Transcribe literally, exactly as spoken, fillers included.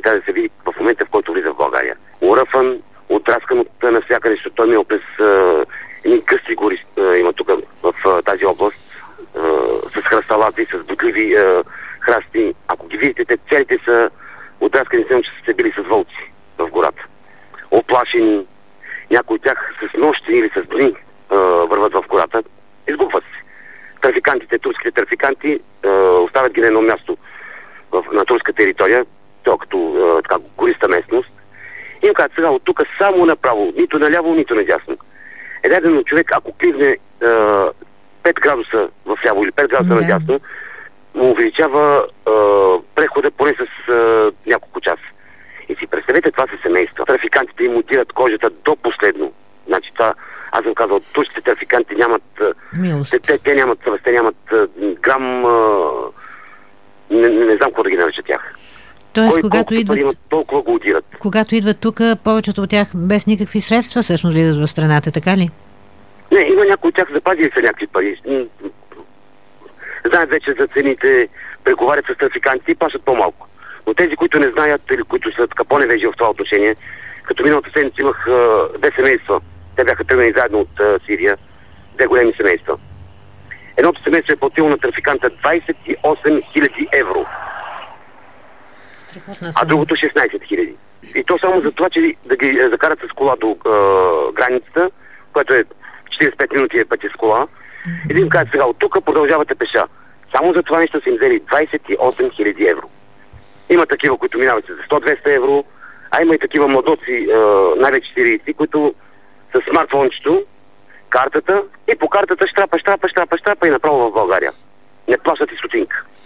така да се види в момента, в който влиза в България. Уръфан, отраскан от навсякъде, защото той минал през а, едни късти гори, а, има тук в а, тази област, а, с хръсталаци, с бодливи а, храсти. Ако ги видите, те целите са отраскани, само че са се били с вълци в гората. Оплашени, някои от тях с нощи или с дни а, върват в гората, изгубват се. Трафикантите, турските трафиканти, а, оставят ги на едно място в, на турска територия, то като а, така, гориста местност. И им казват сега от тук само направо, нито наляво, нито надясно. Е, дадено човек, ако кливне а, пет градуса в ляво или пет градуса да. надясно, му увеличава а, прехода поне с а, няколко часа. И си представете, това са семейства. Трафикантите им отират кожата до последно. Значи това, аз съм казал, турските трафиканти нямат... Те, те, те нямат съвест, те нямат а, грам... А, не, не знам какво да ги нареча тях. Тоест, Кой, когато идват... имат, толкова го отират. Когато идват тук, повечето от тях без никакви средства всъщност влизат в страната, така ли? Не, има някои от тях запазили са някакви пари. Знаят вече за цените, преговарят с трафикантите и плащат по-малко. Но тези, които не знаят или които са така по-невежи в това отношение, като миналата седмица имах а, две семейства. Те бяха тръгнали заедно от а, Сирия. Две големи семейства. Едното семейство е платило на трафиканта двадесет и осем хиляди евро. А другото шестнадесет хиляди. И то само за това, че да ги закарат с кола до а, границата, което е четиридесет и пет минути е пъти с кола, mm-hmm. и да им кажат сега, от тук продължавате пеша. Само за това нещо са им взели двадесет и осем хиляди евро. Има такива, които минават за сто до двеста евро, а има и такива младоци, най-вече сирийци, които с смартфончето, картата и по картата штрапа, штрапа, штрапа, штрапа и направо в България. Не плащат и стотинка.